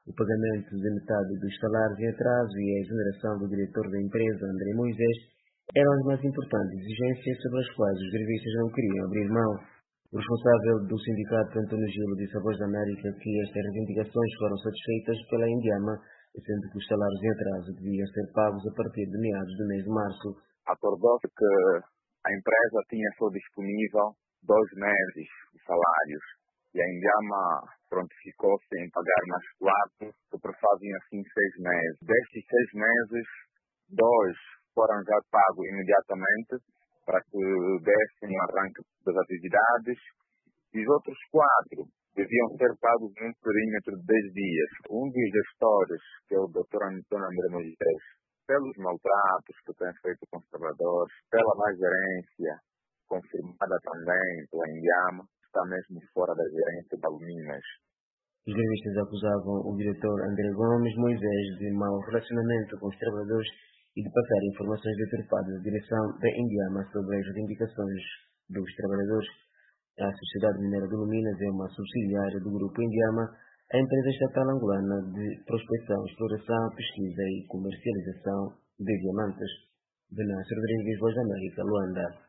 O pagamento de metade dos salários em atraso e a exoneração do diretor da empresa, André Moisés, eram as mais importantes exigências sobre as quais os grevistas não queriam abrir mão. O responsável do sindicato, António Gilo, disse à Voz da América que estas reivindicações foram satisfeitas pela Indiama, sendo que os salários em atraso deviam ser pagos a partir de meados do mês de março. Acordou-se que a empresa tinha só disponível 2 meses de salários e a Indiama prontificou-se em pagar mais 4, que prefazem assim 6 meses. Destes 6 meses, 2 foram já pagos imediatamente para que dessem o arranque das atividades e os outros 4 deviam ser pagos num perímetro de 10 dias. Um dos gestores, que é o Dr. Antônio André Moisés, pelos maltratos que tem feito com os trabalhadores, pela má gerência, confirmada também pela Indiama, está mesmo fora da gerência da Luminas. Os grevistas acusavam o diretor André Gomes Moisés de mau relacionamento com os trabalhadores e de passar informações deturpadas à direção da Indiama sobre as reivindicações dos trabalhadores. A Sociedade Mineira de Luminas é uma subsidiária do Grupo Indiama, a empresa estatal angolana de prospecção, exploração, pesquisa e comercialização de diamantes. Venâncio Rodrigues, Voz da América, Luanda.